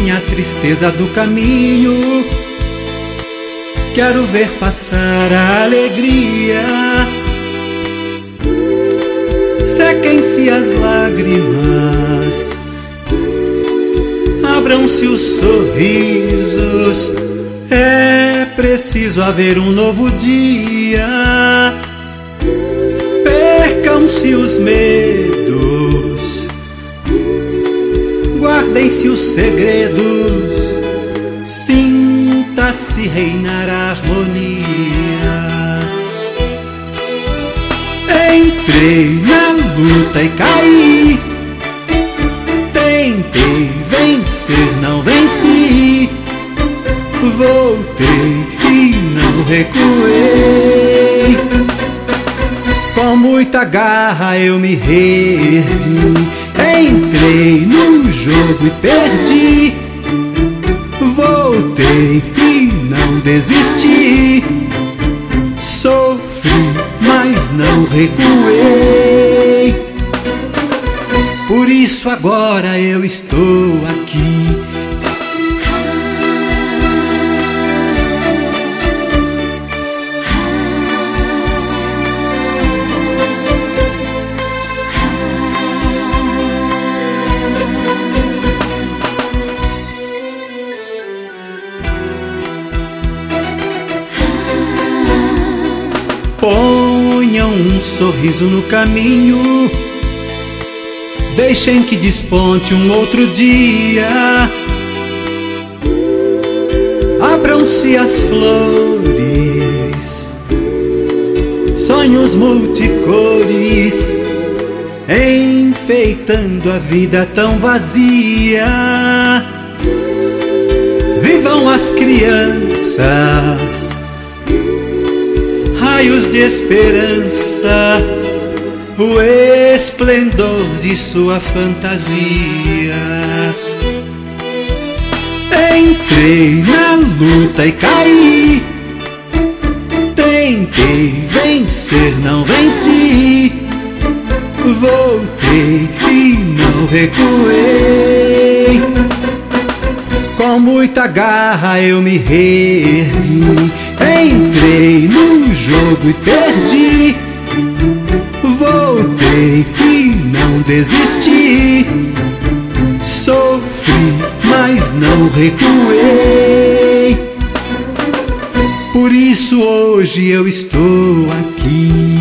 minha tristeza do caminho. Quero ver passar a alegria. Sequem-se as lágrimas, abram-se os sorrisos. É preciso haver um novo dia. Percam-se os medos, guardem-se os segredos. Sinta-se reinar a harmonia. Entrei na luta e caí. Tentei vencer, não venci. Voltei e não recuei. Com muita garra eu me reergui. Entrei no jogo e perdi. Voltei e não desisti. Sofri, mas não recuei. Por isso agora eu estou aqui. Ponham um sorriso no caminho. Deixem que desponte um outro dia. Abram-se as flores, sonhos multicores, enfeitando a vida tão vazia. Vivam as crianças, raios de esperança, o esplendor de sua fantasia. Entrei na luta e caí. Tentei vencer, não venci. Voltei e não recuei. Com muita garra eu me reergui. Entrei no jogo e perdi. Voltei e não desisti. Sofri, mas não recuei. Por isso hoje eu estou aqui.